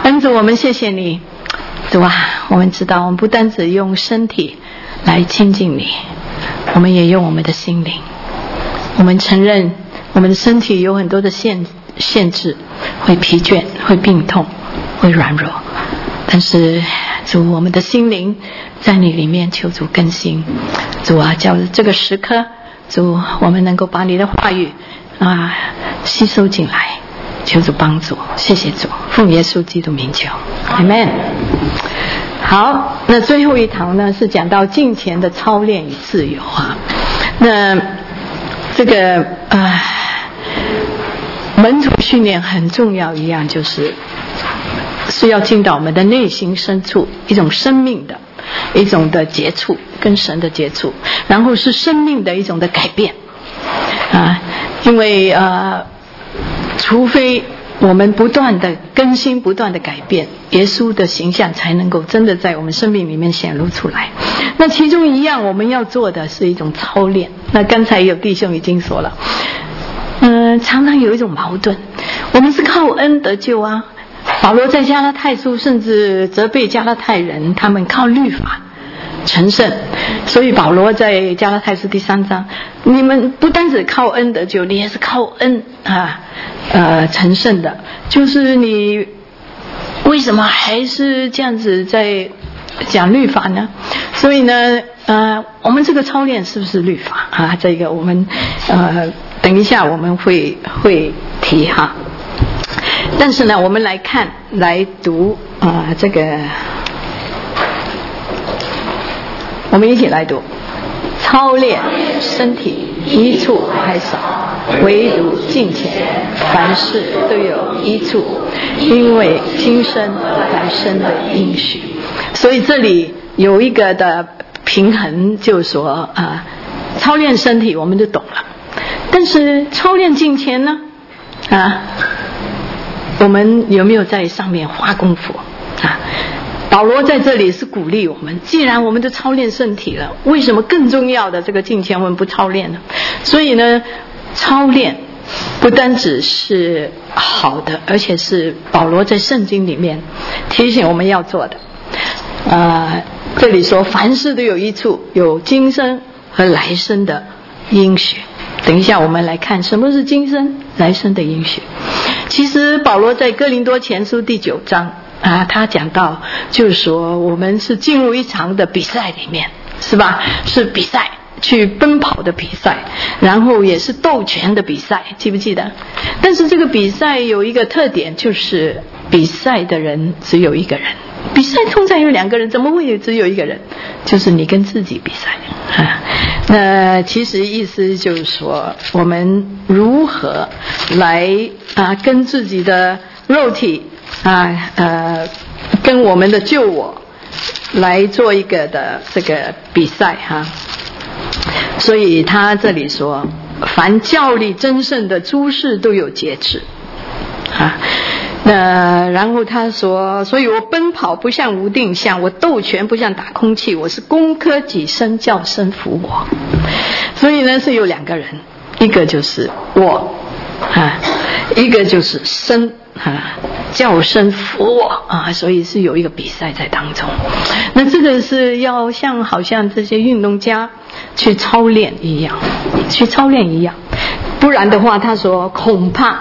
恩主，我们谢谢你，主啊，我们知道我们不单只用身体来亲近你，我们也用我们的心灵。我们承认我们的身体有很多的限制，会疲倦，会病痛，会软弱，但是主，我们的心灵在你里面，求主更新。主啊，叫这个时刻，主，我们能够把你的话语吸收进来，求主帮助。谢谢主，奉耶稣基督名求，阿们。好，那最后一堂呢是讲到敬虔的操练与自由啊。那这个门徒训练很重要一样，就是要进到我们的内心深处，一种生命的一种的接触，跟神的接触，然后是生命的一种的改变因为除非我们不断的更新，不断的改变，耶稣的形象才能够真的在我们生命里面显露出来。那其中一样我们要做的是一种操练。那刚才有弟兄已经说了，常常有一种矛盾，我们是靠恩得救啊。保罗在加拉太书甚至责备加拉太人，他们靠律法成圣，所以保罗在加拉太书第3章，你们不单只靠恩得救，你也是靠恩成圣的。就是你为什么还是这样子在讲律法呢？所以呢我们这个操练是不是律法这个我们等一下我们会提哈。但是呢，我们来读这个，我们一起来读。操练身体益处还少，唯独敬虔，凡事都有益处，因为今生来生的应许。所以这里有一个的平衡，就是说操练身体我们就懂了，但是操练敬虔呢我们有没有在上面花功夫保罗在这里是鼓励我们，既然我们都操练身体了，为什么更重要的这个敬虔我们不操练呢？所以呢，操练不单只是好的，而且是保罗在圣经里面提醒我们要做的。这里说凡事都有益处，有今生和来生的应许。等一下我们来看什么是今生来生的应许。其实保罗在哥林多前书第9章他讲到，就是说我们是进入一场的比赛里面，是吧？是比赛，去奔跑的比赛，然后也是斗拳的比赛，记不记得？但是这个比赛有一个特点，就是比赛的人只有一个人。比赛通常有2个人，怎么会只有一个人？就是你跟自己比赛那其实意思就是说，我们如何来跟自己的肉体跟我们的救我来做一个的这个比赛所以他这里说，凡教力争胜的诸事都有节制然后他说，所以我奔跑不像无定向，我斗拳不像打空气，我是攻克己身，叫身服我。所以呢是有2个人，一个就是我一个就是身叫身服我所以是有一个比赛在当中。那这个是要好像这些运动家去操练一样，不然的话他说恐怕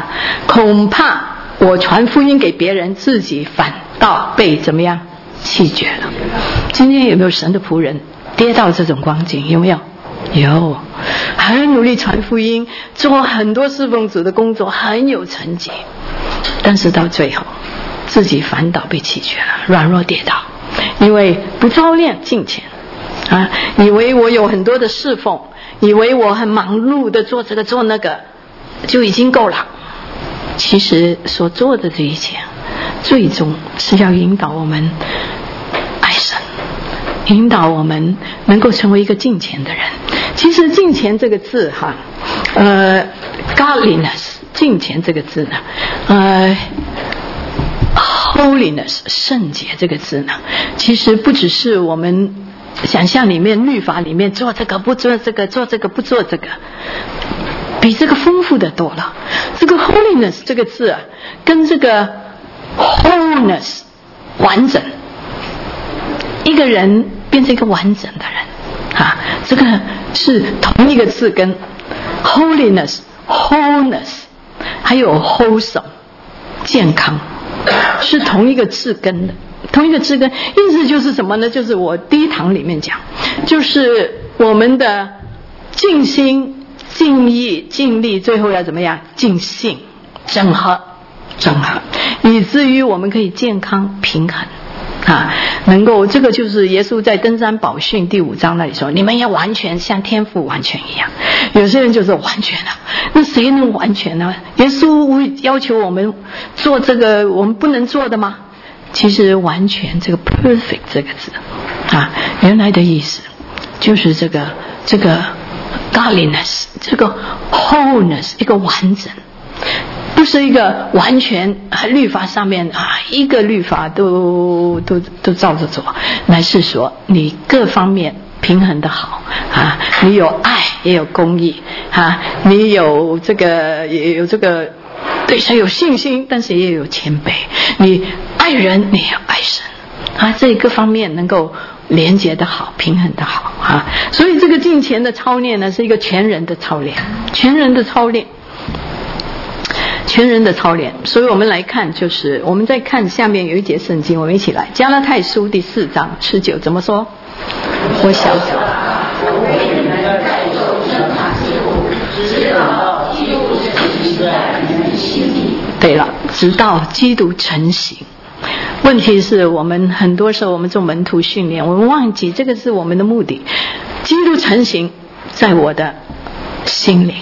我传福音给别人，自己反倒被怎么样弃绝了。今天有没有神的仆人跌到这种光景？有没有？有，很努力传福音，做很多侍奉主的工作，很有成绩，但是到最后自己反倒被弃绝了，软弱跌倒，因为不操练敬虔以为我有很多的侍奉，以为我很忙碌的做这个做那个就已经够了。其实所做的这一切最终是要引导我们爱神，引导我们能够成为一个敬虔的人。其实敬虔这个字godliness 敬虔这个字呢holiness 圣洁这个字呢，其实不只是我们想象里面律法里面做这个不做这个，做这个不做这个，比这个丰富的多了。这个 holiness 这个字跟这个 wholeness 完整，一个人变成一个完整的人啊，这个是同一个字根 holiness wholeness 还有 wholesome 健康是同一个字根的，同一个字根意思就是什么呢？就是我第一堂里面讲，就是我们的尽心尽意尽力，最后要怎么样？尽兴整合，以至于我们可以健康平衡啊，能够这个就是耶稣在登山宝训第5章那里说，你们要完全像天父完全一样。有些人就是完全了，那谁能完全呢？耶稣要求我们做这个我们不能做的吗？其实完全这个 perfect 这个字啊，原来的意思就是这个 godliness 这个 wholeness 一个完整，不是一个完全律法上面一个律法都照着做，乃是说你各方面平衡的好啊，你有爱也有公义啊，你有这个也有这个对神有信心，但是也有谦卑，你爱人你也要爱神啊，这个方面能够连接的好，平衡的好啊，所以这个敬虔的操练呢，是一个全人的操练，全人的操练。所以我们来看，就是我们再看下面有一节圣经，我们一起来加拉太书第4章19怎么说？我小子对了，直到基督成形。问题是我们很多时候我们做门徒训练，我们忘记这个是我们的目的。基督成形在我的心里。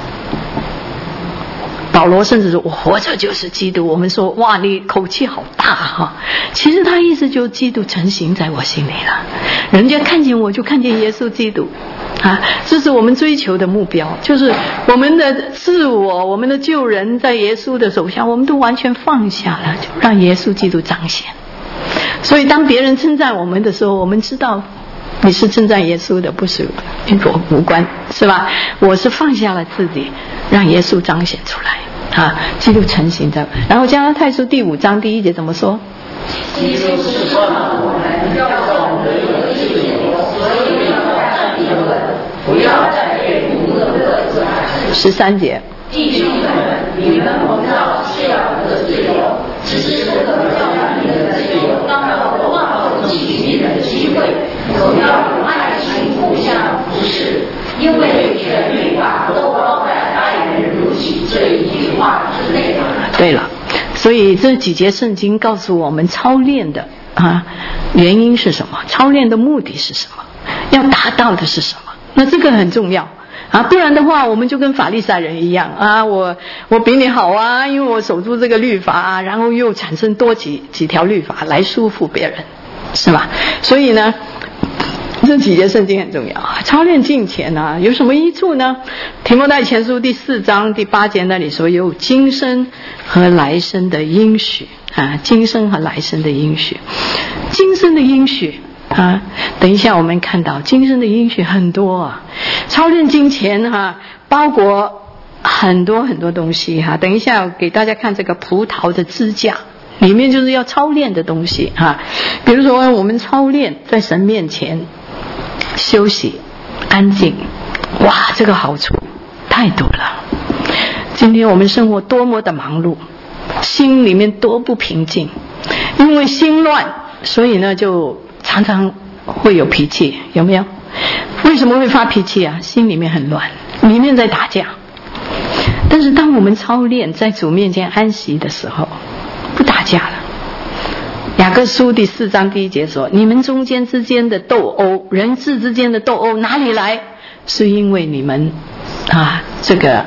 保罗甚至说我活着就是基督，我们说哇你口气好大哈，其实他意思就是基督成形在我心里了，人家看见我就看见耶稣基督啊，这是我们追求的目标，就是我们的自我，我们的救人在耶稣的手下，我们都完全放下了，就让耶稣基督彰显。所以当别人称赞我们的时候，我们知道你是称赞耶稣的，不是与我无关，是吧？我是放下了自己，让耶稣彰显出来啊，基督成形在。然后加拉太书第5章第1节怎么说？基督是说我们要懂得有自由，所以要站立稳，不要再被不得的自然。13节。弟兄们，你们蒙召是要得自由，只是不可叫你的自由当作忘了己命的机会，总要用爱心互相扶持，因为全律法都包在爱人如己这一句话之内了。对了，所以这几节圣经告诉我们操练的原因是什么，操练的目的是什么，要达到的是什么，那这个很重要不然的话我们就跟法利赛人一样我比你好因为我守住这个律法然后又产生多几条律法来束缚别人，是吧？所以呢这几节圣经很重要操练敬虔有什么益处呢？提摩太前书第4章第8节那里说有今生和来生的应许今生和来生的应许，今生的应许等一下我们看到今生的应许很多操练敬虔包括很多很多东西等一下我给大家看这个葡萄的支架，里面就是要操练的东西比如说我们操练在神面前休息安静，哇这个好处太多了。今天我们生活多么的忙碌，心里面多不平静，因为心乱，所以呢就常常会有脾气，有没有？为什么会发脾气心里面很乱，里面在打架。但是当我们操练在主面前安息的时候，不打架了。雅各书第4章第1节说，你们中间之间的斗殴，人质之间的斗殴哪里来？是因为你们这个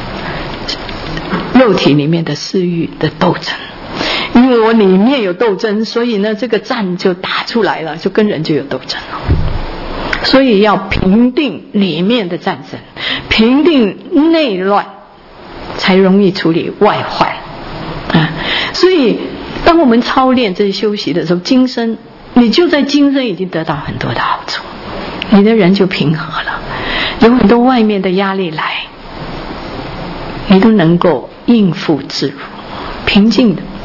肉体里面的私欲的斗争，因为我里面有斗争，所以呢这个战就打出来了，就跟人就有斗争了。所以要平定里面的战争，平定内乱，才容易处理外患所以当我们操练这些休息的时候，今生你就在今生已经得到很多的好处，你的人就平和了，有很多外面的压力来你都能够应付自如，平静的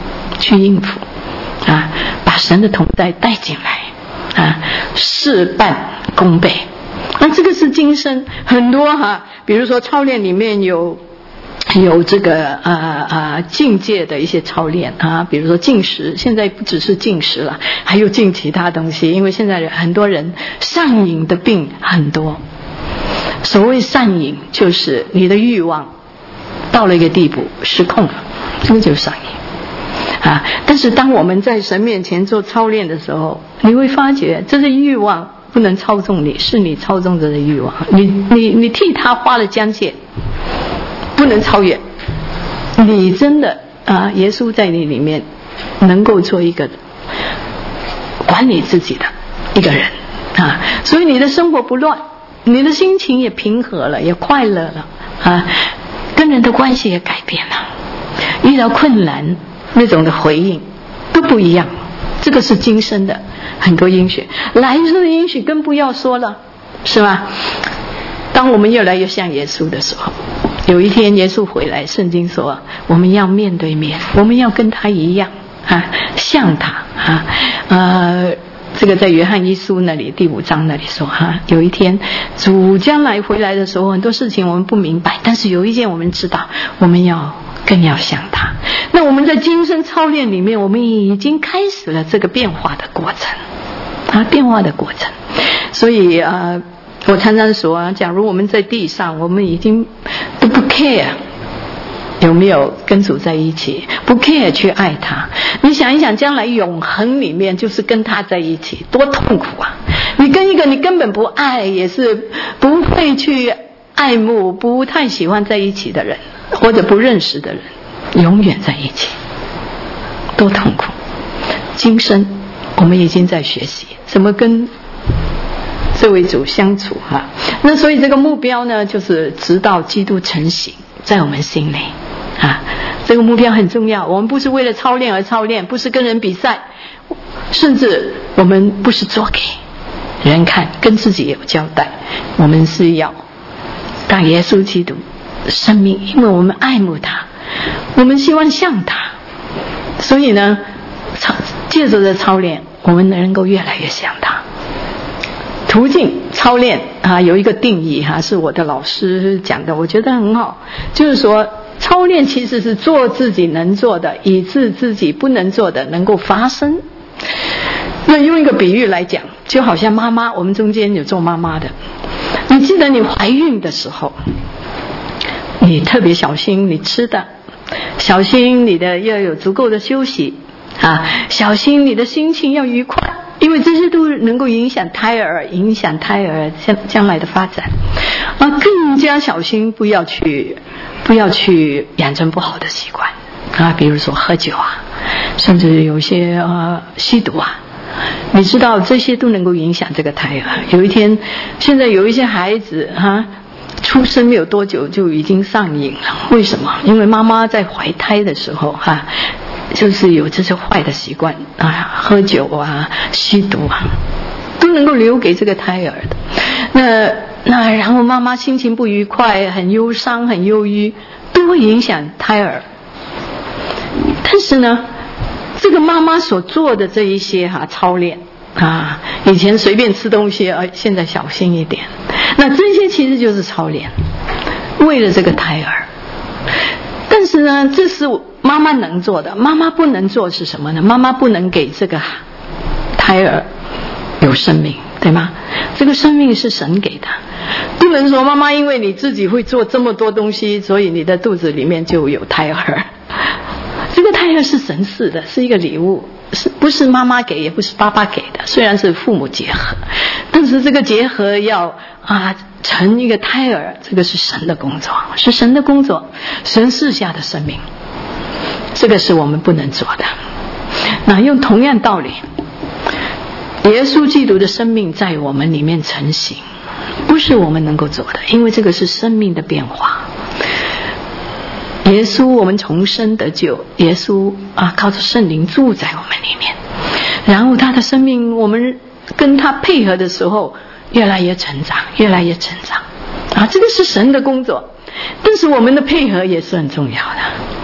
去应付啊，把神的同在带进来啊，事半功倍。那这个是今生很多比如说操练里面有这个境界的一些操练啊，比如说禁食，现在不只是禁食了，还有禁其他东西，因为现在很多人上瘾的病很多。所谓上瘾，就是你的欲望到了一个地步失控了，这个就是上瘾啊。但是当我们在神面前做操练的时候，你会发觉这些欲望不能操纵你，是你操纵着的欲望，你替他花了疆界，不能超越。你真的耶稣在你里面能够做一个管理自己的一个人啊，所以你的生活不乱，你的心情也平和了，也快乐了啊，跟人的关系也改变了，遇到困难那种的回应都不一样。这个是今生的很多应许，来生的应许更不要说了，是吧？当我们越来越像耶稣的时候，有一天耶稣回来，圣经说我们要面对面，我们要跟他一样像他这个在约翰一书那里第5章那里说有一天主将来回来的时候，很多事情我们不明白，但是有一件我们知道，我们更要像他。那我们在今生操练里面，我们已经开始了这个变化的过程变化的过程。所以我常常说假如我们在地上，我们已经都不 care 有没有跟主在一起，不 care 去爱他，你想一想将来永恒里面就是跟他在一起，多痛苦啊！你跟一个你根本不爱，也是不会去爱慕，不太喜欢在一起的人，或者不认识的人，永远在一起，多痛苦。今生我们已经在学习怎么跟这位主相处那所以这个目标呢，就是直到基督成形在我们心里这个目标很重要。我们不是为了操练而操练，不是跟人比赛，甚至我们不是做给人看，跟自己有交代。我们是要当耶稣基督生命，因为我们爱慕他，我们希望像他，所以呢借着这操练，我们能够越来越像他。途径操练有一个定义是我的老师讲的，我觉得很好，就是说操练其实是做自己能做的，以致自己不能做的能够发生。那用一个比喻来讲，就好像妈妈，我们中间有做妈妈的，你记得你怀孕的时候，你特别小心你吃的，小心你的要有足够的休息小心你的心情要愉快，因为这些都能够影响胎儿将来的发展更加小心不要去养成不好的习惯比如说喝酒甚至有些吸毒你知道这些都能够影响这个胎儿。有一天现在有一些孩子出生没有多久就已经上瘾了，为什么？因为妈妈在怀胎的时候就是有这些坏的习惯喝酒吸毒都能够留给这个胎儿的。那然后妈妈心情不愉快，很忧伤很忧郁，都会影响胎儿。但是呢这个妈妈所做的这一些操练以前随便吃东西现在小心一点，那这些其实就是操练，为了这个胎儿。但是呢这是妈妈能做的，妈妈不能做是什么呢？妈妈不能给这个胎儿有生命，对吗？这个生命是神给的，不能说妈妈因为你自己会做这么多东西，所以你的肚子里面就有胎儿。这个胎儿是神赐的，是一个礼物，不是妈妈给，也不是爸爸给的，虽然是父母结合，但是这个结合要成一个胎儿，这个是神的工作，是神的工作，神赐下的生命，这个是我们不能做的。那用同样道理，耶稣基督的生命在我们里面成型，不是我们能够做的，因为这个是生命的变化。耶稣我们重生得救，耶稣靠着圣灵住在我们里面，然后他的生命我们跟他配合的时候越来越成长，越来越成长这个是神的工作，但是我们的配合也是很重要的，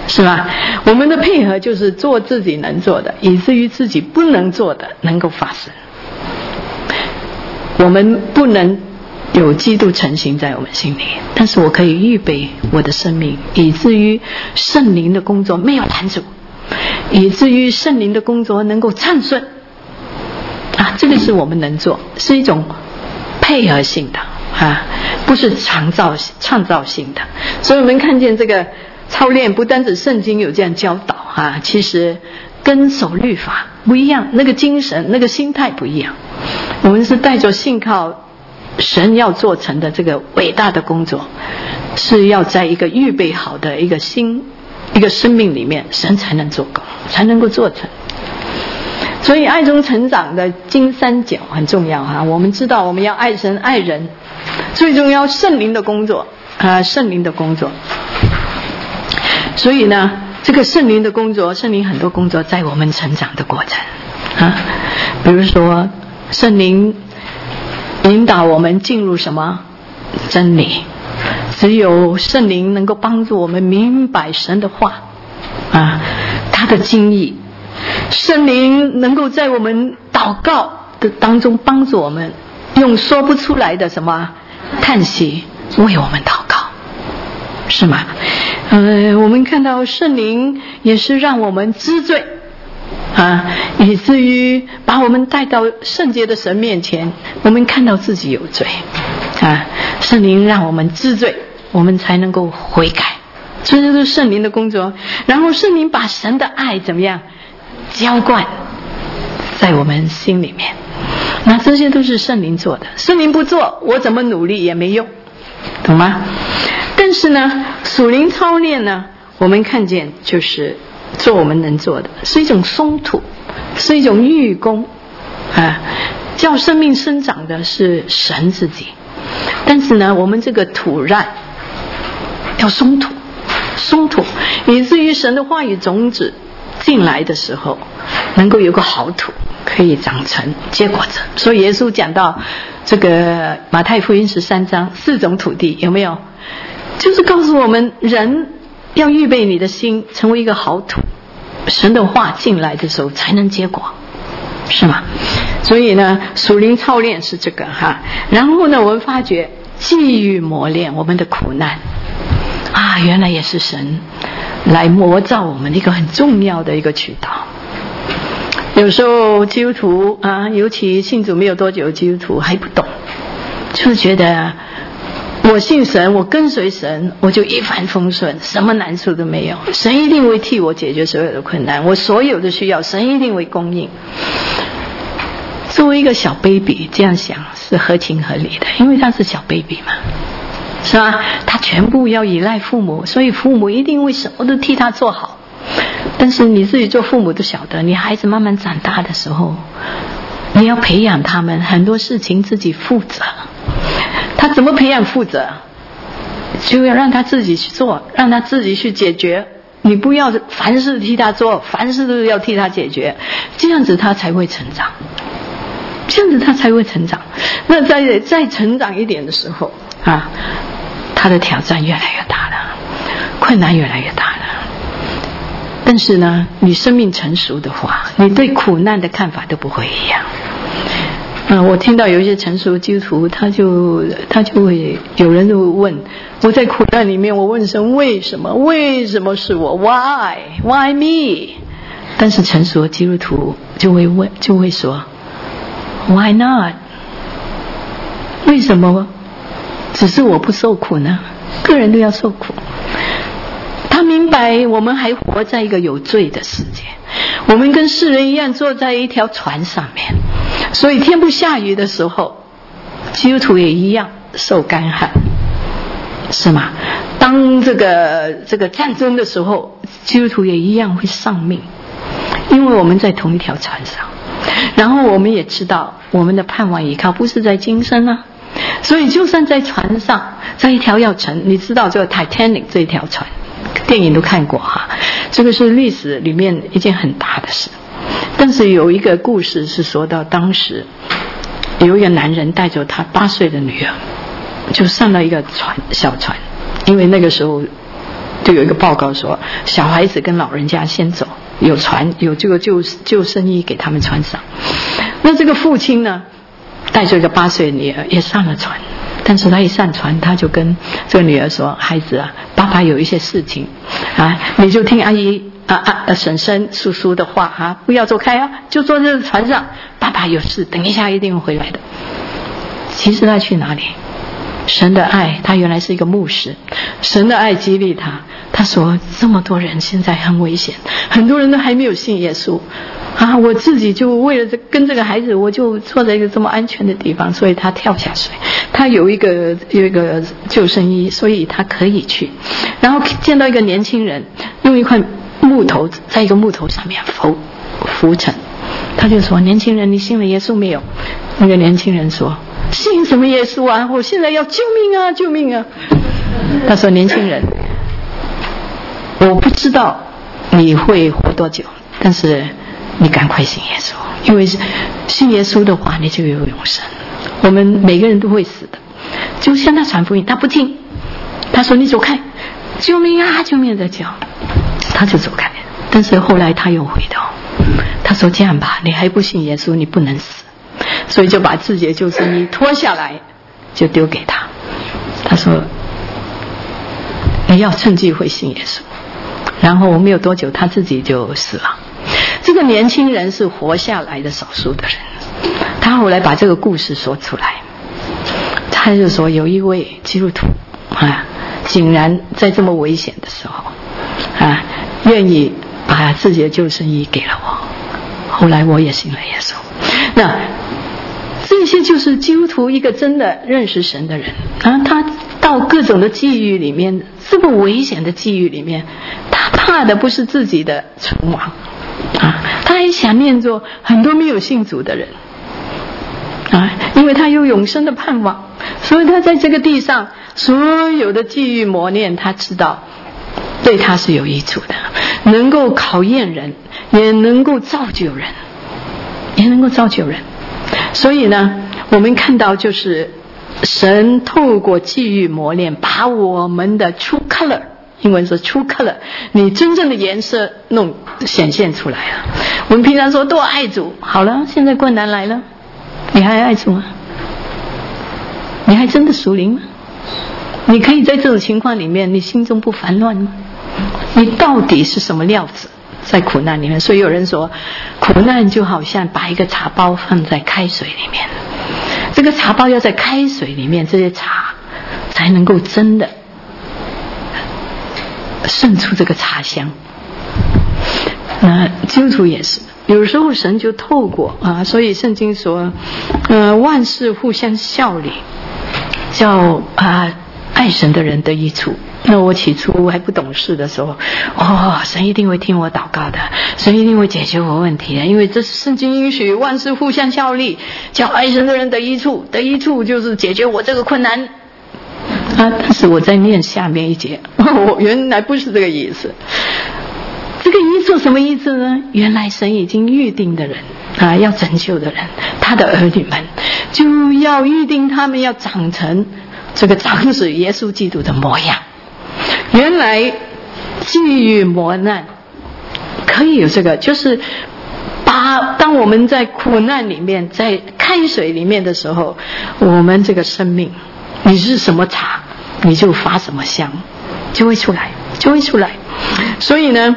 是吧？我们的配合就是做自己能做的，以至于自己不能做的能够发生。我们不能有基督成型在我们心里，但是我可以预备我的生命，以至于圣灵的工作没有拦阻，以至于圣灵的工作能够畅顺啊，这个是我们能做，是一种配合性的啊，不是创造性的。所以我们看见这个操练，不单指圣经有这样教导啊，其实跟守律法不一样，那个精神那个心态不一样。我们是带着信靠神要做成的这个伟大的工作，是要在一个预备好的一个生命里面，神才能做工，才能够做成。所以爱中成长的金三角很重要啊！我们知道我们要爱神爱人，最重要圣灵的工作啊，圣灵的工作。所以呢，这个圣灵的工作，圣灵很多工作在我们成长的过程啊，比如说圣灵引导我们进入什么真理，只有圣灵能够帮助我们明白神的话啊，他的经意。圣灵能够在我们祷告的当中帮助我们，用说不出来的什么叹息为我们祷告，是吗？我们看到圣灵也是让我们知罪啊，以至于把我们带到圣洁的神面前，我们看到自己有罪啊，圣灵让我们知罪，我们才能够悔改，这就是圣灵的工作。然后圣灵把神的爱怎么样浇灌在我们心里面，那这些都是圣灵做的，圣灵不做，我怎么努力也没用，懂吗？但是呢，属灵操练呢，我们看见就是做我们能做的，是一种松土，是一种育工啊，叫生命生长的是神自己。但是呢，我们这个土壤要松土，以至于神的话语种子进来的时候，能够有个好土可以长成结果子。所以耶稣讲到这个马太福音13章4种土地，有没有？就是告诉我们人要预备你的心成为一个好土，神的话进来的时候才能结果，是吗？所以呢，属灵操练是这个哈。然后呢，我们发觉际遇磨练我们的苦难啊，原来也是神来磨造我们一个很重要的一个渠道。有时候基督徒啊，尤其信主没有多久，基督徒还不懂，就是觉得我信神，我跟随神，我就一帆风顺，什么难处都没有，神一定会替我解决所有的困难，我所有的需要神一定会供应。作为一个小 baby 这样想是合情合理的，因为他是小 baby 嘛，是吧？他全部要依赖父母，所以父母一定会什么都替他做好。但是你自己做父母都晓得，你孩子慢慢长大的时候，你要培养他们很多事情自己负责。他怎么培养负责？就要让他自己去做，让他自己去解决。你不要凡事替他做，凡事都要替他解决，这样子他才会成长，这样子他才会成长。那再成长一点的时候啊，他的挑战越来越大了，困难越来越大了。但是呢，你生命成熟的话，你对苦难的看法都不会一样。我听到有一些成熟的基督徒，他就会有人就会问，我在苦难里面，我问神为什么是我 why me？ 但是成熟的基督徒就会说 why not？ 为什么只是我不受苦呢？个人都要受苦。他明白我们还活在一个有罪的世界，我们跟世人一样坐在一条船上面，所以天不下雨的时候，基督徒也一样受干旱，是吗？当这个战争的时候，基督徒也一样会丧命，因为我们在同一条船上。然后我们也知道我们的盼望依靠不是在今生啊，所以就算在船上，在一条要沉，你知道这个 Titanic 这一条船电影都看过哈，这个是历史里面一件很大的事。但是有一个故事是说到当时有一个男人带着他8岁的女儿，就上了一个小船，因为那个时候就有一个报告说，小孩子跟老人家先走，有这个救生衣给他们穿上。那这个父亲呢，带着一个8岁的女儿也上了船，但是他一上船，他就跟这个女儿说：“孩子啊，爸爸有一些事情啊，你就听阿姨婶婶叔叔的话啊，不要走开啊，就坐在船上，爸爸有事，等一下一定会回来的。”其实他去哪里？神的爱，他原来是一个牧师，神的爱激励他。他说这么多人现在很危险，很多人都还没有信耶稣啊！我自己就为了跟这个孩子，我就坐在一个这么安全的地方，所以他跳下水。他有一个救生衣，所以他可以去。然后见到一个年轻人用一块木头在一个木头上面浮沉，他就说：“年轻人，你信了耶稣没有？”那个年轻人说：“信什么耶稣啊？我现在要救命啊！救命啊！”他说：“年轻人，我不知道你会活多久，但是你赶快信耶稣，因为信耶稣的话，你就有永生。我们每个人都会死的，就向他传福音，他不听，他说你走开，救命啊，救命的叫，他就走开。但是后来他又回头，他说这样吧，你还不信耶稣，你不能死，所以就把自己的救生衣脱下来，就丢给他。他说你要趁机会信耶稣。然后没有多久他自己就死了。这个年轻人是活下来的少数的人，他后来把这个故事说出来，他就说有一位基督徒啊，竟然在这么危险的时候啊，愿意把自己的救生衣给了我，后来我也信了耶稣。那这些就是基督徒一个真的认识神的人啊，他到各种的际遇里面，这么危险的际遇里面，他怕的不是自己的存亡啊，他还想念着很多没有信主的人啊，因为他有永生的盼望，所以他在这个地上所有的际遇磨练，他知道对他是有益处的，能够考验人，也能够造就人，所以呢，我们看到就是神透过际遇磨练，把我们的 true color， 英文说 true color， 你真正的颜色显现出来了。我们平常说多爱主，好了，现在困难来了，你还爱主吗？你还真的属灵吗？你可以在这种情况里面，你心中不烦乱吗？你到底是什么料子在苦难里面？所以有人说苦难就好像把一个茶包放在开水里面，这个茶包要在开水里面，这些茶才能够真的渗出这个茶香。基督徒也是，有时候神就透过所以圣经说万事互相效力，叫爱神的人得益处。那我起初还不懂事的时候，神一定会听我祷告的，神一定会解决我问题的，因为这是圣经允许万事互相效力，叫爱神的人得益处，得益处就是解决我这个困难但是我在念下面一节，我原来不是这个意思。这个益处什么意思呢？原来神已经预定的人要拯救的人，他的儿女们就要预定他们要长成这个长子耶稣基督的模样。原来际遇磨难可以有这个，就是当我们在苦难里面，在开水里面的时候，我们这个生命，你是什么茶，你就发什么香，就会出来。所以呢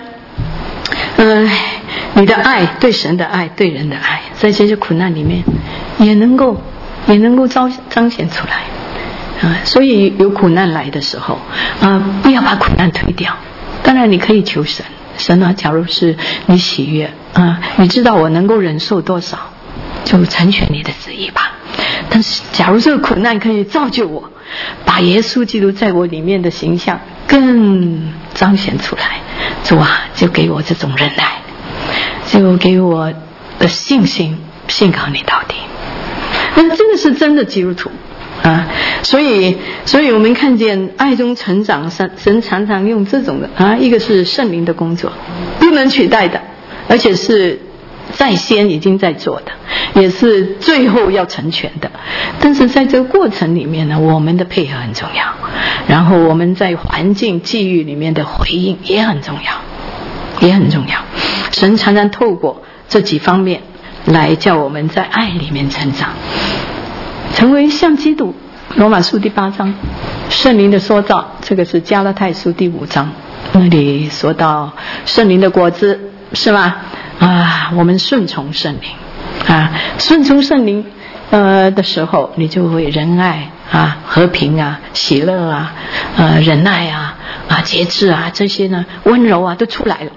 你的爱，对神的爱，对人的爱，在这些苦难里面也能够彰显出来所以有苦难来的时候不要把苦难推掉。当然你可以求神假如是你喜悦你知道我能够忍受多少，就成全你的旨意吧。但是假如这个苦难可以造就我，把耶稣基督在我里面的形象更彰显出来，主就给我这种忍耐，就给我的信心，信靠你到底。那这个是真的基督徒所以我们看见爱中成长，神常常用这种的一个是圣灵的工作，不能取代的，而且是在先已经在做的。 也是最后要成全的。但是在这个过程里面呢，我们的配合很重要，然后我们在环境际遇里面的回应也很重要，也很重要。神常常透过这几方面来叫我们在爱里面成长，成为像基督。罗马书第8章圣灵的塑造，这个是加拉太书第5章，那里说到圣灵的果子，是吗？我们顺从圣灵顺从圣灵的时候，你就会仁爱和平喜乐忍耐节制这些呢，温柔都出来了。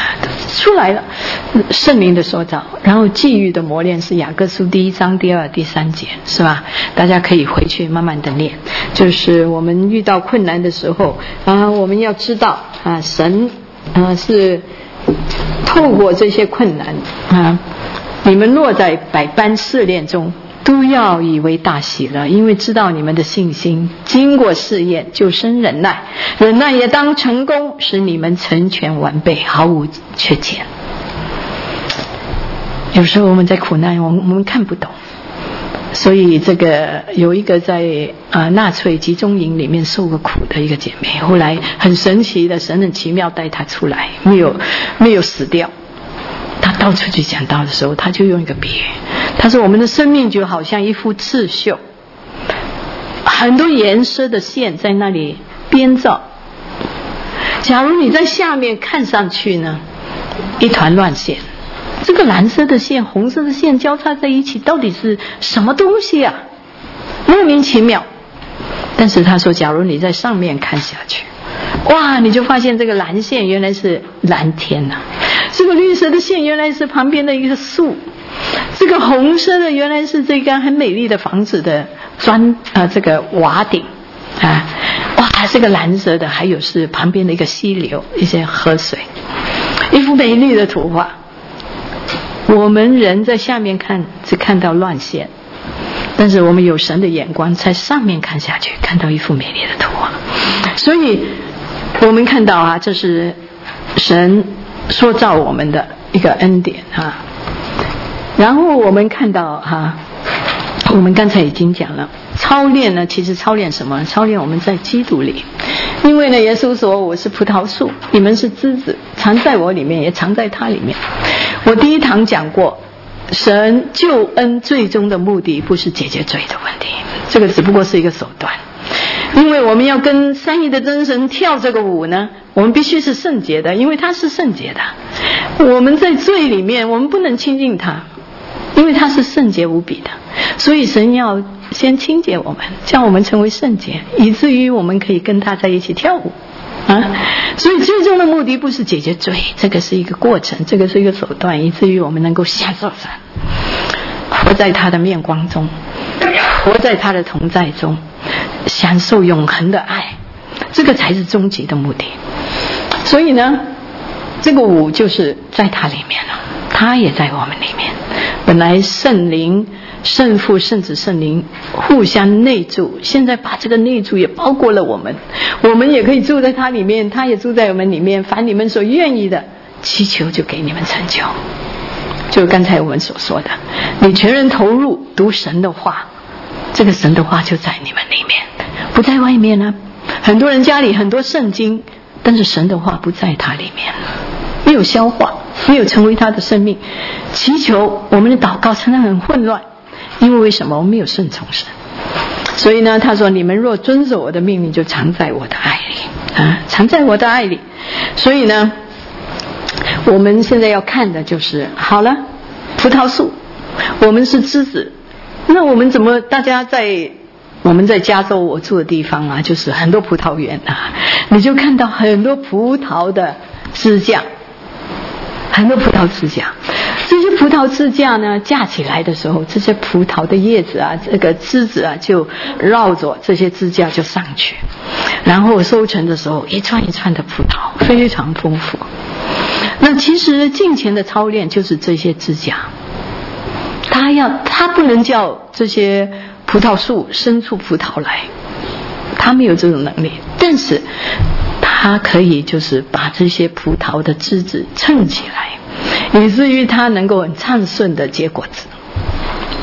圣灵的塑造，然后际遇的磨练是雅各书第1章第2、第3节，是吧？大家可以回去慢慢的念。就是我们遇到困难的时候我们要知道神是透过这些困难你们落在百般试炼中，都要以为大喜乐，因为知道你们的信心经过试验就生忍耐，忍耐也当成功，使你们成全完备，毫无缺欠。有时候我们在苦难我们看不懂，所以这个有一个在纳粹集中营里面受过苦的一个姐妹，后来很神奇的，神很奇妙带她出来，没有死掉。他到处去讲道的时候，他就用一个比喻，他说我们的生命就好像一幅刺绣，很多颜色的线在那里编造，假如你在下面看上去呢，一团乱线，这个蓝色的线红色的线交叉在一起，到底是什么东西莫名其妙。但是他说假如你在上面看下去，哇，你就发现这个蓝线原来是蓝天这个绿色的线原来是旁边的一个树，这个红色的原来是这个很美丽的房子的这个瓦顶哇，这个蓝色的还有是旁边的一个溪流，一些河水，一幅美丽的图画。我们人在下面看只看到乱线，但是我们有神的眼光，在上面看下去看到一幅美丽的图画。所以我们看到这是神塑造我们的一个恩典然后我们看到我们刚才已经讲了，操练呢，其实操练什么？操练我们在基督里。因为呢，耶稣说我是葡萄树，你们是枝子，藏在我里面也藏在他里面。我第一堂讲过，神救恩最终的目的不是解决罪的问题，这个只不过是一个手段。因为我们要跟三一的真神跳这个舞呢，我们必须是圣洁的，因为他是圣洁的。我们在罪里面我们不能亲近他，因为他是圣洁无比的，所以神要先清洁我们，叫我们成为圣洁，以至于我们可以跟他在一起跳舞所以最终的目的不是解决罪，这个是一个过程，这个是一个手段，以至于我们能够享受神，活在他的面光中，活在他的同在中，享受永恒的爱，这个才是终极的目的。所以呢，这个舞就是在他里面了，他也在我们里面。本来圣灵、圣父、圣子、圣灵互相内住，现在把这个内住也包括了我们，我们也可以住在他里面，他也住在我们里面。凡你们所愿意的，祈求就给你们成就。就刚才我们所说的，你全人投入读神的话，这个神的话就在你们里面，不在外面呢。很多人家里很多圣经，但是神的话不在他里面，没有消化，没有成为他的生命。祈求我们的祷告常常很混乱，因为什么？我们没有顺从神。所以呢，他说你们若遵守我的命令，就藏在我的爱里藏在我的爱里。所以呢，我们现在要看的就是好了，葡萄树，我们是枝子，那我们怎么大家我们在加州我住的地方就是很多葡萄园你就看到很多葡萄的支架，很多葡萄支架。这些葡萄支架呢架起来的时候，这些葡萄的叶子这个枝子就绕着这些支架就上去，然后收成的时候一串一串的葡萄非常丰富。那其实敬虔的操练就是这些支架，他不能叫这些葡萄树生出葡萄来，他没有这种能力，但是他可以就是把这些葡萄的枝子撑起来，以至于他能够很畅顺的结果子。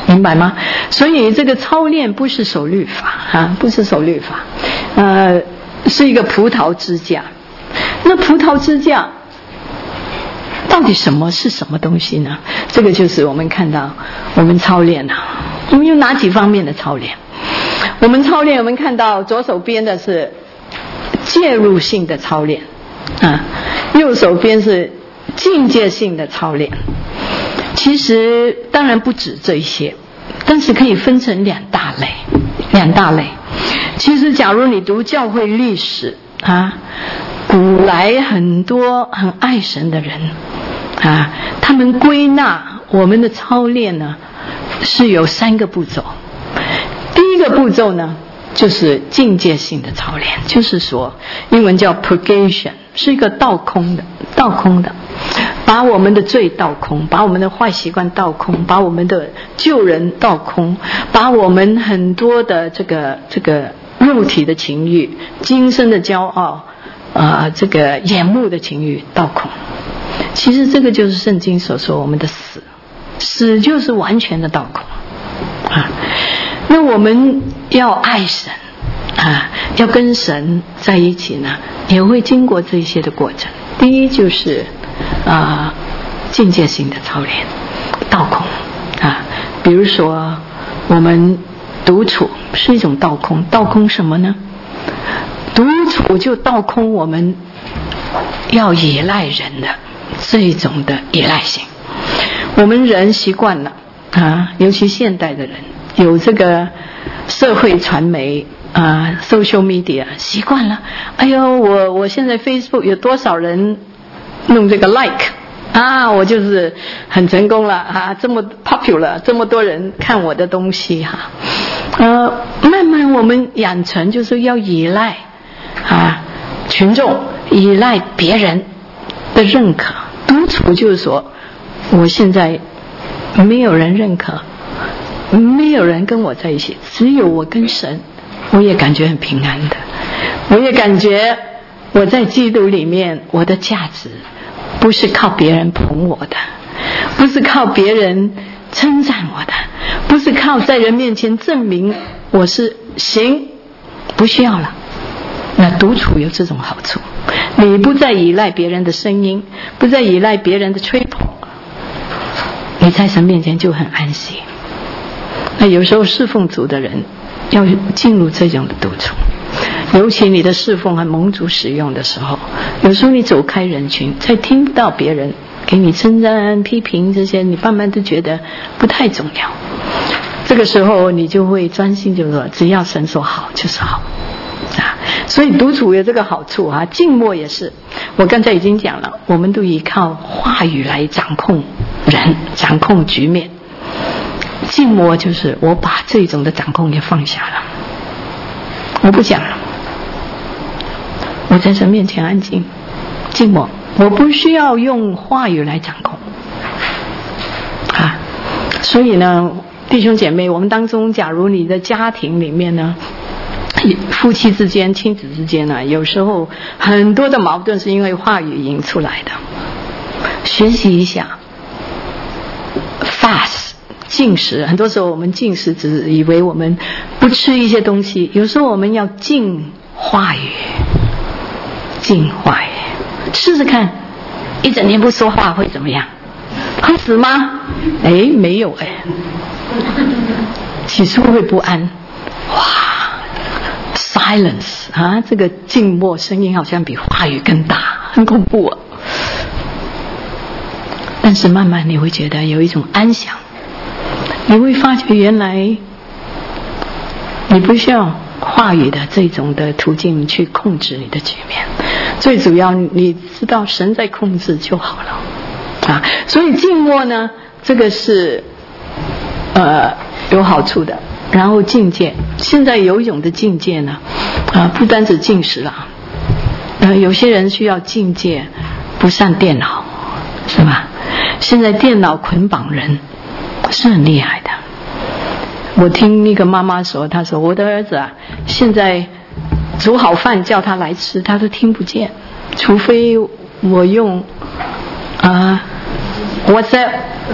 明白吗？所以这个操练不是守律法啊，不是守律法，是一个葡萄支架。那葡萄支架到底什么是什么东西呢？这个就是我们看到我们操练啊，我们有哪几方面的操练？我们操练，我们看到左手边的是介入性的操练啊，右手边是境界性的操练。其实当然不止这一些，但是可以分成两大类。其实假如你读教会历史啊，古来很多很爱神的人啊，他们归纳我们的操练呢是有3个步骤。第一个步骤呢就是境界性的操练，就是说英文叫 purgation， 是一个倒空的，把我们的罪倒空，把我们的坏习惯倒空，把我们的旧人倒空，把我们很多的这个肉体的情欲、今生的骄傲这个眼目的情欲倒空。其实这个就是圣经所说我们的死就是完全的倒空啊。那我们要爱神啊，要跟神在一起呢，也会经过这些的过程。第一就是境界性的操练，倒空啊。比如说我们独处是一种倒空，倒空什么呢？独处就倒空我们要依赖人的这一种的依赖性。我们人习惯了啊，尤其现代的人有这个社会传媒social media 习惯了。哎呦，我现在 Facebook 有多少人弄这个 like 啊，我就是很成功了啊，这么 popular， 这么多人看我的东西哈。慢慢我们养成就是要依赖群众，依赖别人的认可。独处就是说，我现在没有人认可，没有人跟我在一起，只有我跟神，我也感觉很平安的。我也感觉我在基督里面，我的价值不是靠别人捧我的，不是靠别人称赞我的，不是靠在人面前证明我是行，不需要了。那独处有这种好处，你不再依赖别人的声音，不再依赖别人的吹捧，你在神面前就很安息。那有时候侍奉主的人要进入这种的独处，尤其你的侍奉和蒙主使用的时候，有时候你走开人群，才听不到别人给你称赞批评，这些你慢慢都觉得不太重要。这个时候你就会专心，就是说只要神说好就是好所以独处有这个好处静默也是。我刚才已经讲了，我们都依靠话语来掌控人，掌控局面。静默就是我把这种的掌控也放下了，我不讲了，我在神面前安静静默，我不需要用话语来掌控所以呢，弟兄姐妹，我们当中假如你的家庭里面呢，夫妻之间、亲子之间呢，有时候很多的矛盾是因为话语引出来的。学习一下 fast 禁食，很多时候我们禁食只以为我们不吃一些东西，有时候我们要禁话语，禁话语。试试看，一整天不说话会怎么样？会死吗？没有起初会不安，silence 这个静默声音好像比话语更大，很恐怖但是慢慢你会觉得有一种安详，你会发觉原来你不需要话语的这种的途径去控制你的局面，最主要你知道神在控制就好了所以静默呢，这个是有好处的。然后境界，现在有一种的境界呢不单止禁食了有些人需要境界不上电脑，是吧？现在电脑捆绑人是很厉害的。我听那个妈妈说，她说我的儿子现在煮好饭叫他来吃他都听不见，除非我用WhatsApp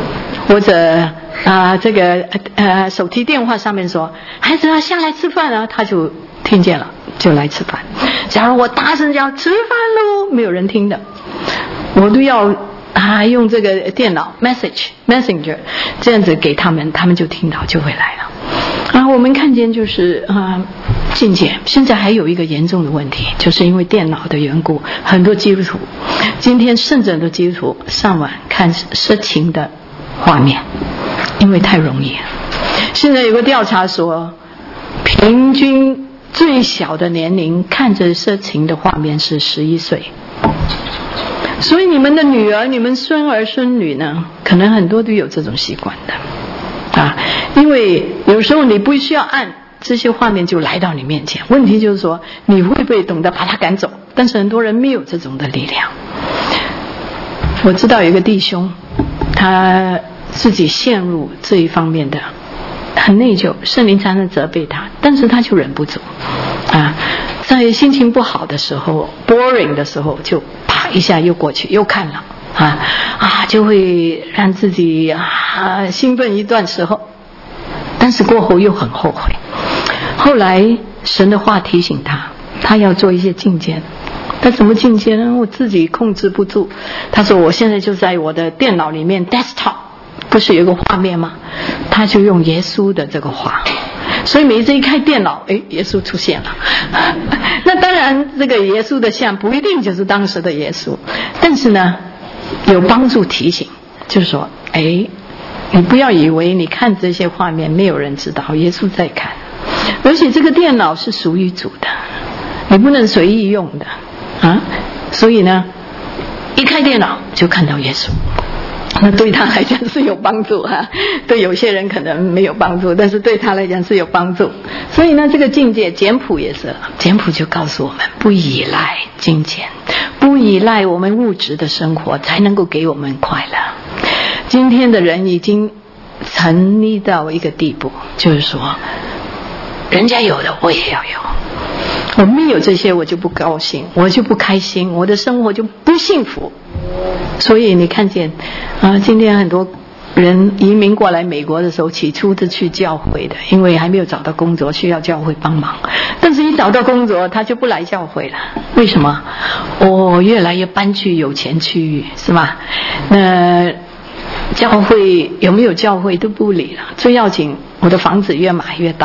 或者这个手提电话上面说孩子下来吃饭啊，他就听见了，就来吃饭。假如我大声叫吃饭喽，没有人听的，我都要用这个电脑 Messenger 这样子给他们，他们就听到就会来了。我们看见就是境界。现在还有一个严重的问题，就是因为电脑的缘故，很多基督徒今天甚至很多基督徒上网看色情的画面，因为太容易了。现在有个调查说，平均最小的年龄看着色情的画面是11岁。所以你们的女儿、你们孙儿孙女呢，可能很多都有这种习惯的因为有时候你不需要按这些画面就来到你面前，问题就是说你会不会懂得把它赶走，但是很多人没有这种的力量。我知道有一个弟兄，他自己陷入这一方面的很内疚，圣灵常常责备他，但是他就忍不住在心情不好的时候 boring 的时候就啪一下又过去又看了就会让自己兴奋一段时候，但是过后又很后悔。后来神的话提醒他，他要做一些境界。他怎么境界呢？我自己控制不住。他说我现在就在我的电脑里面 desktop 不是有个画面吗？他就用耶稣的这个画，所以每一次一开电脑耶稣出现了那当然这个耶稣的像不一定就是当时的耶稣，但是呢有帮助提醒，就是说你不要以为你看这些画面没有人知道，耶稣在看，而且这个电脑是属于主的，你不能随意用的所以呢一开电脑就看到耶稣，那对他来讲是有帮助对有些人可能没有帮助，但是对他来讲是有帮助。所以呢这个境界简朴也是，简朴就告诉我们不依赖金钱，不依赖我们物质的生活才能够给我们快乐。今天的人已经沉溺到一个地步，就是说人家有的我也要有，我没有这些我就不高兴，我就不开心，我的生活就不幸福。所以你看见今天很多人移民过来美国的时候，起初是去教会的，因为还没有找到工作需要教会帮忙，但是一找到工作他就不来教会了。为什么？越来越搬去有钱区域，是吧？那教会有没有教会都不理了，最要紧我的房子越买越大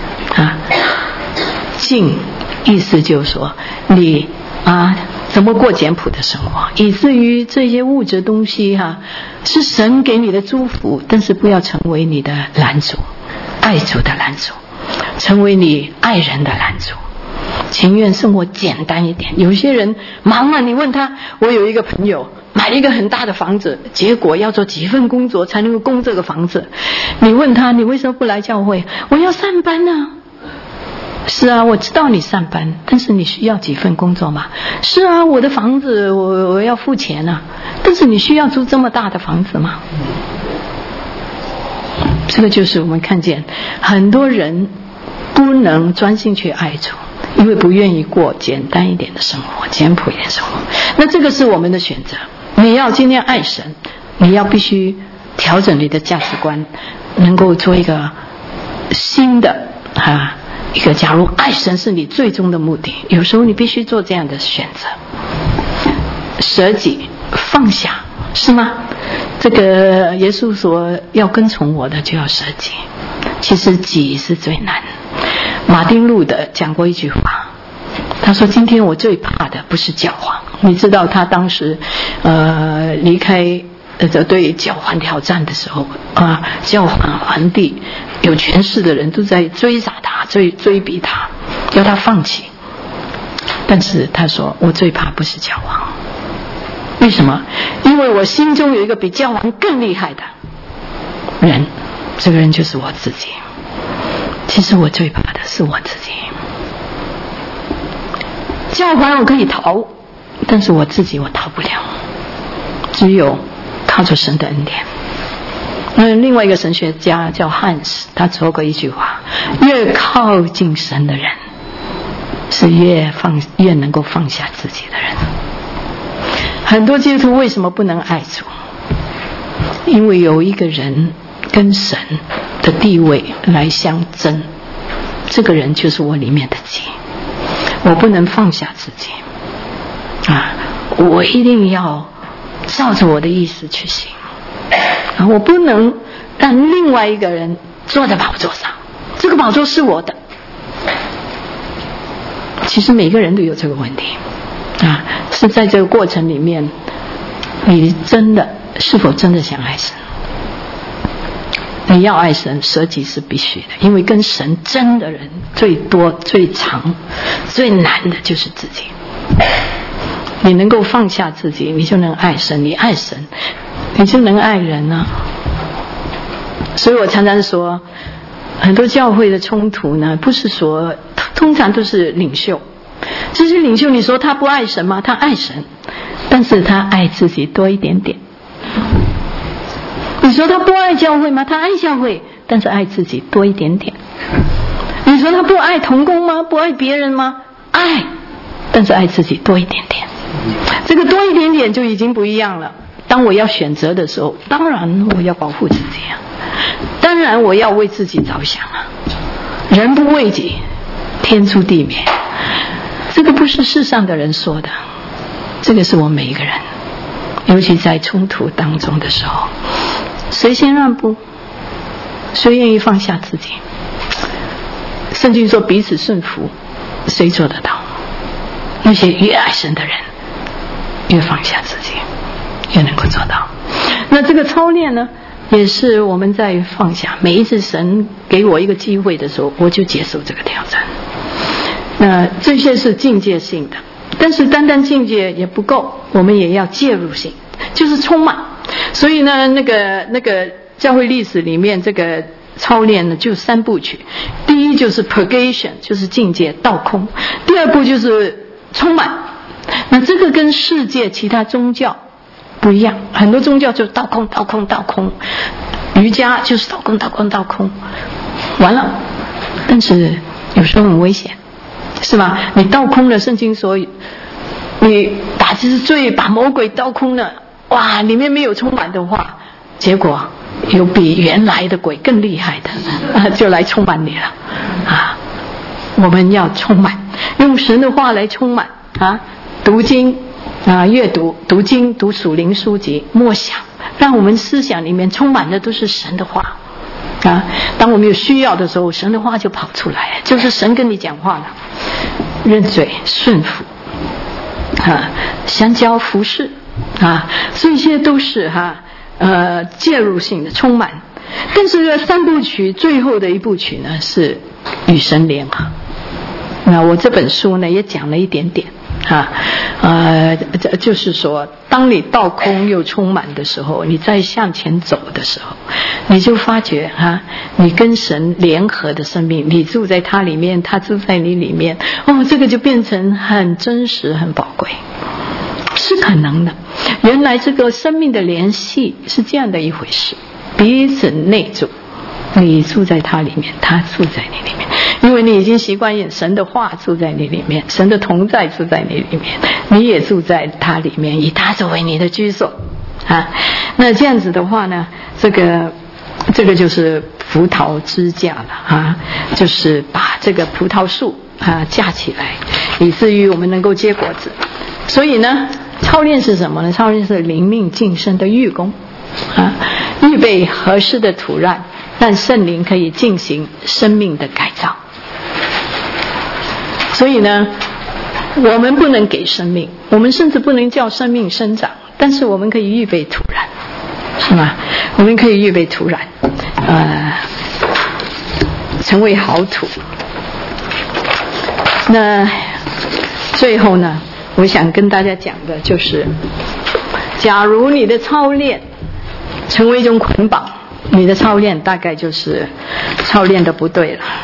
静意思就是说你怎么过简朴的生活，以至于这些物质东西是神给你的祝福，但是不要成为你的拦阻，爱主的拦阻，成为你爱人的拦阻。情愿生活简单一点。有些人忙你问他，我有一个朋友买了一个很大的房子，结果要做几份工作才能够供这个房子。你问他你为什么不来教会？我要上班是我知道你上班，但是你需要几份工作吗？是我的房子我要付钱但是你需要租这么大的房子吗？这个就是我们看见很多人不能专心去爱主，因为不愿意过简单一点的生活，简朴一点的生活。那这个是我们的选择。你要今天爱神，你要必须调整你的价值观，能够做一个新的一个，假如爱神是你最终的目的，有时候你必须做这样的选择，舍己放下，是吗？这个耶稣说要跟从我的就要舍己，其实己是最难。马丁路德讲过一句话，他说今天我最怕的不是教皇。你知道他当时离开对教皇挑战的时候教皇皇帝有权势的人都在追杀他，追逼他，要他放弃。但是他说我最怕不是教皇。为什么？因为我心中有一个比教皇更厉害的人，这个人就是我自己。其实我最怕的是我自己。教皇我可以逃，但是我自己我逃不了，只有靠着神的恩典。另外一个神学家叫汉斯，他说过一句话，越靠近神的人是越能够放下自己的人。很多基督徒为什么不能爱主？ 因为有一个人跟神的地位来相争，这个人就是我里面的己，我不能放下自己啊，我一定要照着我的意思去行啊，我不能让另外一个人坐在宝座上，这个宝座是我的。其实每个人都有这个问题啊，是在这个过程里面，你是否真的想爱神？你要爱神，舍己是必须的，因为跟神争的人最多、最长、最难的就是自己。你能够放下自己，你就能爱神；你爱神，你就能爱人啊。所以我常常说，很多教会的冲突呢，不是说通常都是领袖。这些领袖，你说他不爱神吗？他爱神，但是他爱自己多一点点。你说他不爱教会吗？他爱教会，但是爱自己多一点点。你说他不爱同工吗？不爱别人吗？爱，但是爱自己多一点点。这个多一点点就已经不一样了。当我要选择的时候，当然我要保护自己啊，当然我要为自己着想啊。人不为己，天诛地灭。这个不是世上的人说的，这个是我每一个人，尤其在冲突当中的时候，谁先让步？谁愿意放下自己？圣经说彼此顺服，谁做得到？那些越爱神的人，越放下自己，越能够做到。那这个操练呢，也是我们在放下。每一次神给我一个机会的时候，我就接受这个挑战。那这些是境界性的，但是单单境界也不够，我们也要介入性，就是充满。所以呢，那个教会历史里面这个操练呢，就3部曲。第一就是 purgation， 就是境界倒空；第二步就是充满。那这个跟世界其他宗教不一样，很多宗教就倒空倒空倒空，瑜伽就是倒空倒空倒空，完了。但是有时候很危险，是吧？你倒空了，圣经说你打这罪，把魔鬼倒空了，哇，里面没有充满的话，结果有比原来的鬼更厉害的就来充满你了啊！我们要充满，用神的话来充满啊！读经啊，阅读经，读属灵书籍，默想，让我们思想里面充满的都是神的话啊！当我们有需要的时候，神的话就跑出来，就是神跟你讲话了。认罪、顺服啊，相交、服侍啊，这些都是介入性的充满。但是这3部曲最后的一部曲呢，是与神联合。那我这本书呢也讲了一点点就是说，当你倒空又充满的时候，你再向前走的时候，你就发觉你跟神联合的生命，你住在他里面，他住在你里面，这个就变成很真实、很宝贵，是可能的。原来这个生命的联系是这样的一回事，彼此内住，你住在他里面，他住在你里面，因为你已经习惯神的话住在你里面，神的同在住在你里面，你也住在他里面，以他作为你的居所那这样子的话呢，这个就是葡萄支架了就是把这个葡萄树架起来，以至于我们能够结果子。所以呢，操练是什么呢？操练是灵命晋升的预功预备合适的土壤，让圣灵可以进行生命的改造。所以呢，我们不能给生命，我们甚至不能叫生命生长，但是我们可以预备土壤，是吗？我们可以预备土壤成为好土。那最后呢，我想跟大家讲的就是，假如你的操练成为一种捆绑，你的操练大概就是操练的不对了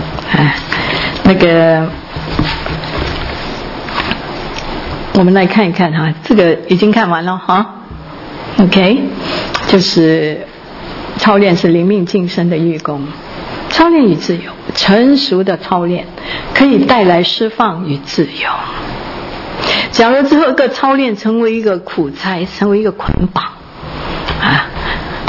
我们来看一看这个已经看完了OK， 就是操练是灵命晋升的预功。操练与自由，成熟的操练可以带来释放与自由。假如这个操练成为一个苦差，成为一个捆绑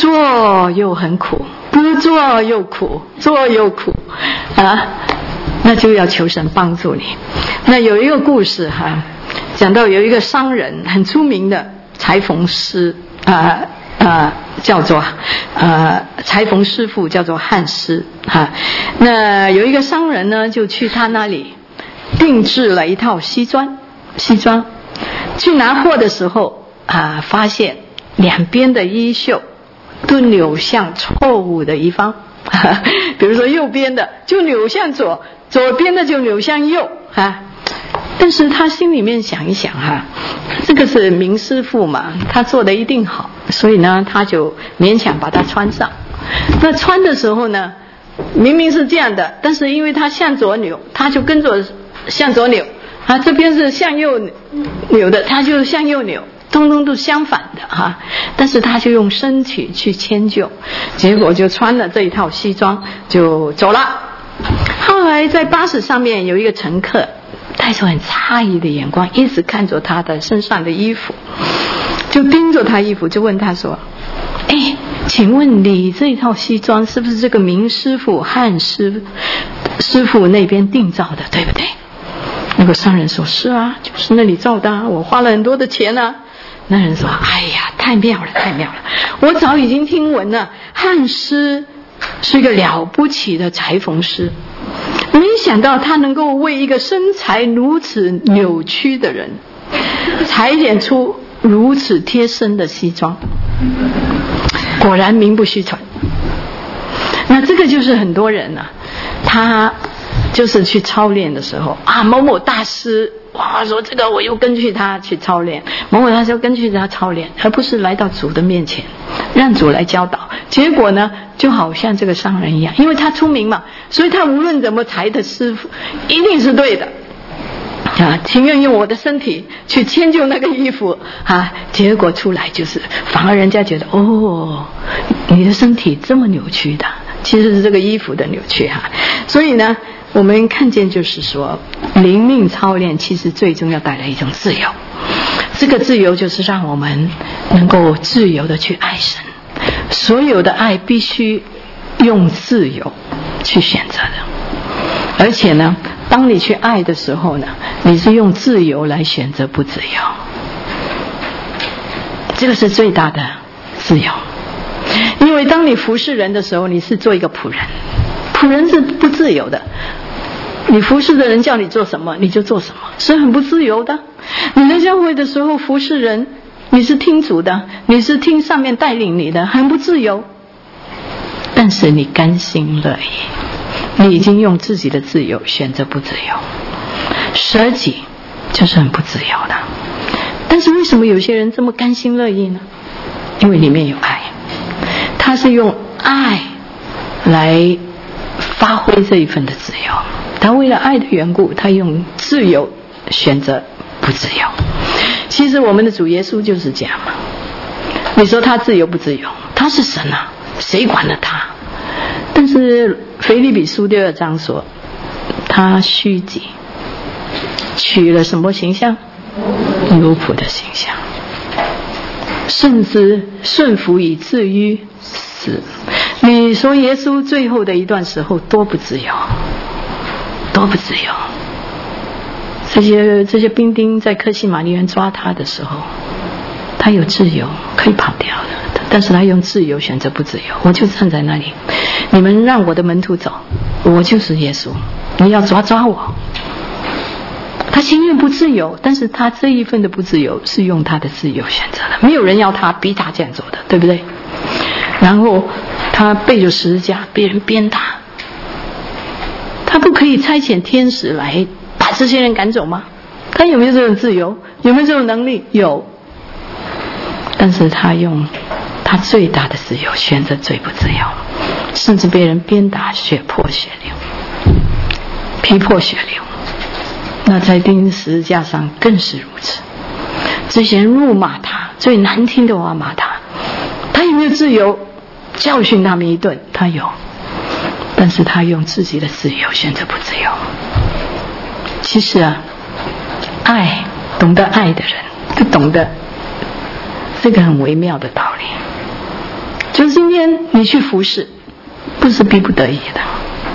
做又很苦，不做又苦，做又苦啊，那就要求神帮助你。那有一个故事哈，讲到有一个商人很出名的裁缝师叫做裁缝师傅叫做汉斯哈。那有一个商人呢，就去他那里定制了一套西装，去拿货的时候发现两边的衣袖都扭向错误的一方，比如说右边的就扭向左，左边的就扭向右但是他心里面想一想这个是名师傅嘛，他做的一定好，所以呢他就勉强把它穿上。那穿的时候呢，明明是这样的，但是因为他向左扭，他就跟着向左扭这边是向右扭的，他就向右扭，通通都相反的但是他就用身体去迁就，结果就穿了这一套西装就走了。后来在巴士上面有一个乘客带着很诧异的眼光一直看着他的身上的衣服，就盯着他衣服，就问他说，请问你这一套西装是不是这个名师傅汉师傅那边定造的，对不对？那个商人说，是啊，就是那里造的我花了很多的钱那人说，哎呀，太妙了，我早已经听闻了，汉师是一个了不起的裁缝师，没想到他能够为一个身材如此扭曲的人裁剪出如此贴身的西装，果然名不虚传。那这个就是很多人他就是去操练的时候某某大师说这个我又根据他去操练，某某大师又根据他操练，而不是来到主的面前让主来教导。结果呢就好像这个商人一样，因为他出名嘛，所以他无论怎么裁的师傅一定是对的情愿用我的身体去迁就那个衣服结果出来就是反而人家觉得你的身体这么扭曲的，其实是这个衣服的扭曲所以呢我们看见就是说灵命操练其实最终要带来一种自由，这个自由就是让我们能够自由的去爱神，所有的爱必须用自由去选择的，而且呢当你去爱的时候呢，你是用自由来选择不自由，这个是最大的自由。因为当你服侍人的时候，你是做一个仆人，仆人是不自由的，你服侍的人叫你做什么你就做什么，是很不自由的。你在教会的时候服侍人，你是听主的，你是听上面带领你的，很不自由，但是你甘心乐意，你已经用自己的自由选择不自由，舍己就是很不自由的。但是为什么有些人这么甘心乐意呢？因为里面有爱，他是用爱来发挥这一份的自由，他为了爱的缘故，他用自由选择不自由。其实我们的主耶稣就是这样嘛，你说他自由不自由？他是神谁管了他？但是腓立比书2章说他虚己，取了什么形象？奴仆的形象，甚至顺服以至于死。你说耶稣最后的一段时候多不自由，多不自由。这些兵丁在客西马尼园抓他的时候，他有自由可以跑掉的，但是他用自由选择不自由。我就站在那里，你们让我的门徒走，我就是耶稣，你要抓我。他情愿不自由，但是他这一份的不自由是用他的自由选择的，没有人要他逼他这样做的，对不对？然后他背着十字架被人鞭打，他不可以差遣天使来把这些人赶走吗？他有没有这种自由？有没有这种能力？有，但是他用他最大的自由选择最不自由，甚至被人鞭打，血破血流，皮破血流。那在钉十字架上更是如此，这些人辱骂他，最难听的话骂他，他有没有自由教训他们一顿？他有，但是他用自己的自由选择不自由。其实爱，懂得爱的人就懂得这个很微妙的道理。 就是今天你去服侍，不是逼不得已的，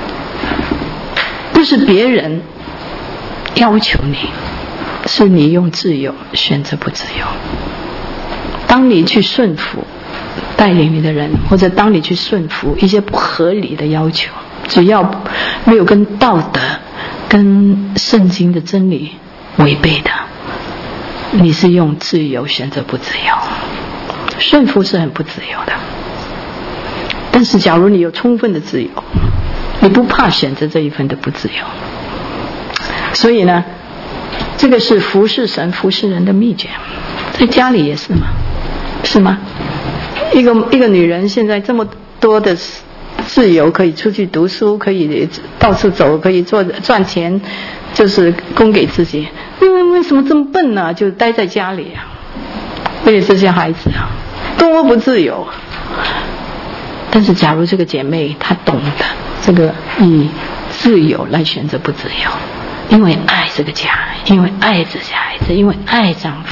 不是别人要求你，是你用自由选择不自由。当你去顺服带领你的人，或者当你去顺服一些不合理的要求，只要没有跟道德跟圣经的真理违背的，你是用自由选择不自由。顺服是很不自由的，但是假如你有充分的自由，你不怕选择这一份的不自由。所以呢，这个是服侍神服侍人的秘诀，在家里也是吗？是吗？一个女人现在这么多的自由，可以出去读书，可以到处走，可以赚钱，就是供给自己。为什么这么笨呢？就待在家里啊，为了这些孩子啊，多不自由。但是假如这个姐妹她懂得这个以自由来选择不自由，因为爱这个家，因为爱这些孩子，因为爱丈夫，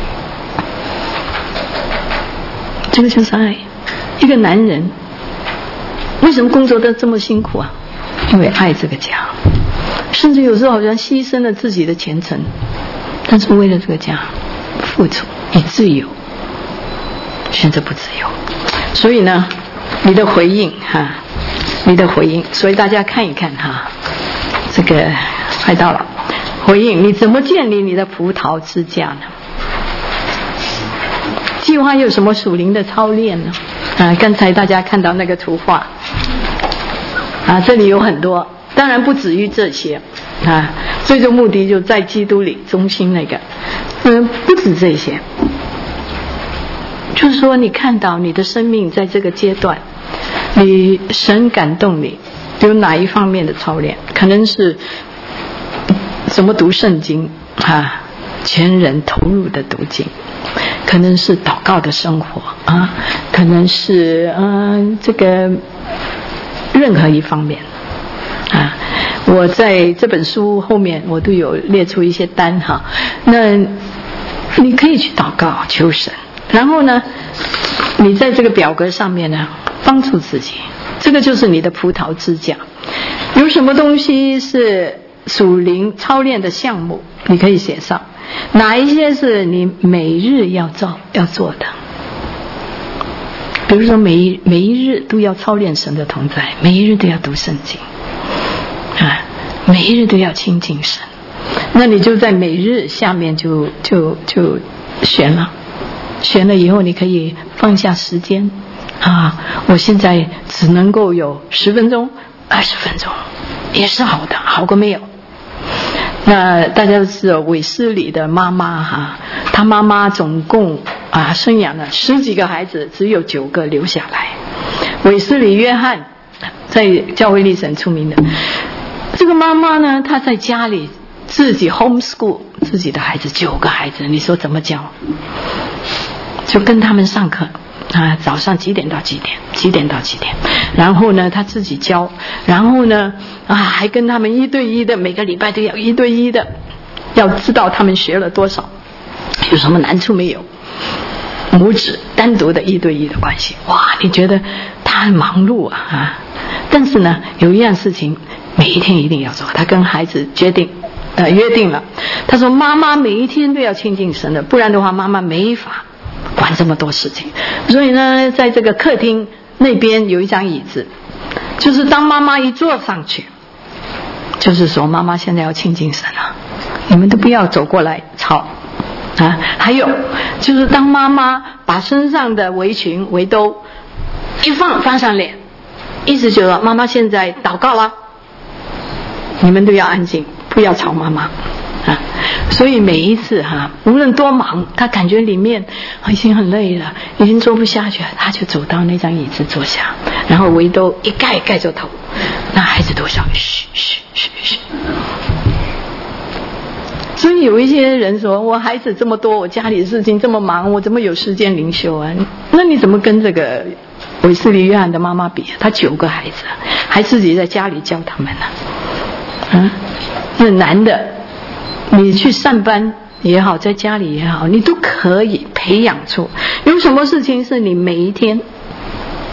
这个就是爱。一个男人为什么工作得这么辛苦啊？因为爱这个家，甚至有时候好像牺牲了自己的前程，但是为了这个家付出，以自由选择不自由。所以呢，你的回应哈，你的回应，所以大家看一看哈，这个快到了，回应你怎么建立你的葡萄之家呢？计划有什么属灵的操练呢？刚才大家看到那个图画这里有很多，当然不止于这些最终目的就在基督里中心那个不止这些，就是说你看到你的生命在这个阶段，你神感动你有哪一方面的操练，可能是怎么读圣经全人投入的读经，可能是祷告的生活可能是这个任何一方面我在这本书后面我都有列出一些单那你可以去祷告求神，然后呢你在这个表格上面呢帮助自己，这个就是你的葡萄之家。有什么东西是属灵操练的项目，你可以写上哪一些是你每日要做的。比如说每一日都要操练神的同在，每一日都要读圣经每一日都要亲近神，那你就在每日下面就选了以后，你可以放下时间我现在只能够有10分钟20分钟也是好的，好过没有。那大家都知道韦斯理的妈妈她妈妈总共生养了10几个孩子，只有9个留下来。韦斯理约翰在教会历史很出名的，这个妈妈呢，她在家里自己 homeschool 自己的孩子9个孩子，你说怎么教？就跟他们上课早上几点到几点，几点到几点，然后呢他自己教，然后呢还跟他们1对1的，每个礼拜都要1对1的，要知道他们学了多少，有什么难处没有，母子单独的1对1的关系。哇，你觉得他很忙碌但是呢有一样事情每一天一定要做，他跟孩子约定了，他说妈妈每一天都要亲近神的，不然的话妈妈没法管这么多事情。所以呢在这个客厅那边有一张椅子，就是当妈妈一坐上去，就是说妈妈现在要亲近神了，你们都不要走过来吵还有就是当妈妈把身上的围裙围兜一放上脸，意思就是说妈妈现在祷告了，你们都要安静，不要吵妈妈所以每一次无论多忙，他感觉里面已经很累了，已经做不下去了，他就走到那张椅子坐下，然后围兜一盖着头，那孩子都想嘘嘘嘘嘘。所以有一些人说，我孩子这么多，我家里的事情这么忙，我怎么有时间灵修那你怎么跟这个韦斯理约翰的妈妈比？他9个孩子，还自己在家里教他们呢那男的你去上班也好，在家里也好，你都可以培养出有什么事情是你每一天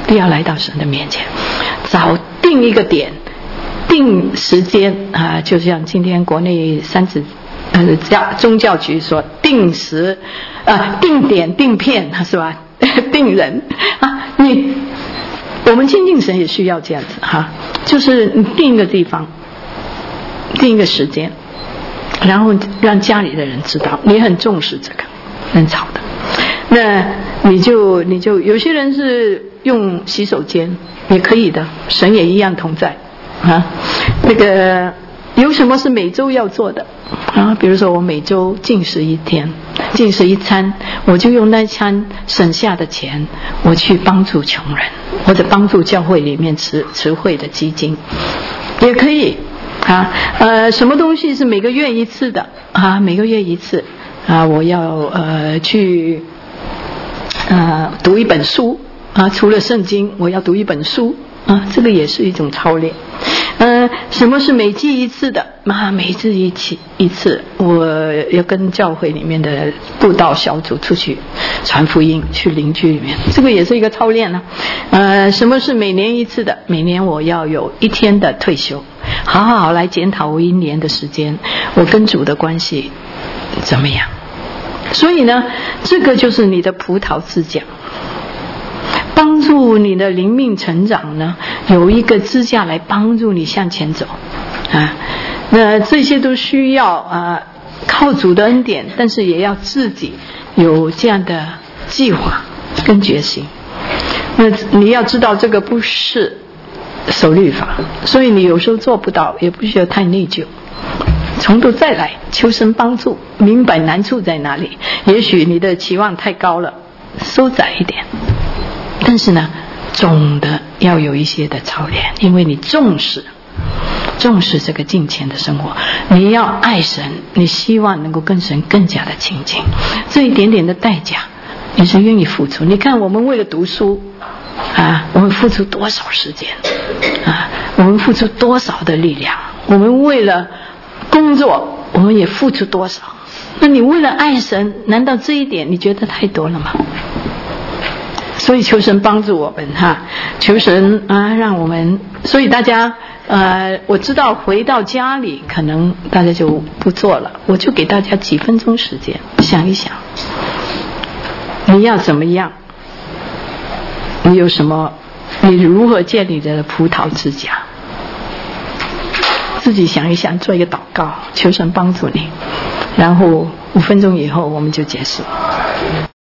都要来到神的面前，早定一个点，定时间啊，就像今天国内宗教局说定时定点定片是吧？定人啊，我们亲近神也需要这样子哈，就是你定一个地方，定一个时间，然后让家里的人知道你很重视这个很吵的。那你就有些人是用洗手间也可以的，神也一样同在啊。那个有什么是每周要做的啊？比如说我每周禁食一天，禁食一餐，我就用那餐省下的钱，我去帮助穷人，或者帮助教会里面慈惠的基金，也可以啊。什么东西是每个月一次的啊？每个月一次啊，我要去读一本书啊，除了圣经，我要读一本书啊，这个也是一种操练。什么是每季一次的？每季一次，我要跟教会里面的布道小组出去传福音，去邻居里面，这个也是一个操练呢。什么是每年一次的？每年我要有1天的退休，好好来检讨我1年的时间，我跟主的关系怎么样？所以呢，这个就是你的葡萄枝架，帮助你的灵命成长呢，有一个支架来帮助你向前走啊。那这些都需要靠主的恩典，但是也要自己有这样的计划跟决心。那你要知道这个不是守律法，所以你有时候做不到，也不需要太内疚，从头再来，求神帮助，明白难处在哪里。也许你的期望太高了，收窄一点，但是呢，总的要有一些的操练，因为你重视这个敬虔的生活，你要爱神，你希望能够跟神更加的亲近，这一点点的代价你是愿意付出。你看我们为了读书啊，我们付出多少时间啊，我们付出多少的力量，我们为了工作我们也付出多少。那你为了爱神，难道这一点你觉得太多了吗？所以求神帮助我们哈，求神让我们，所以大家我知道回到家里可能大家就不做了，我就给大家几分钟时间想一想，你要怎么样，你有什么，你如何建立的葡萄之家，自己想一想，做一个祷告，求神帮助你，然后5分钟以后我们就结束。